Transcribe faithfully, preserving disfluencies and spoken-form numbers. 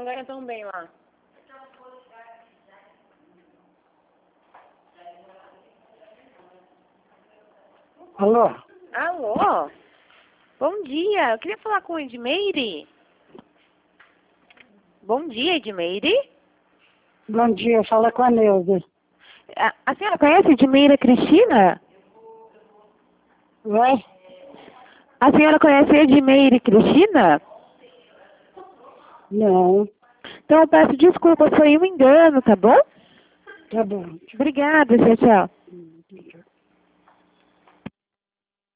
não ganha tão bem lá. Alô? Alô? Bom dia, eu queria falar com o Edmeire. Bom dia, Edmeire. Bom dia, fala com a Neuza. A, a senhora conhece Edmeira Cristina? Vai? A senhora conhece Edmeire Cristina? Não. Então eu peço desculpa, foi um engano, tá bom? Tá bom. Obrigada, tchau, tchau.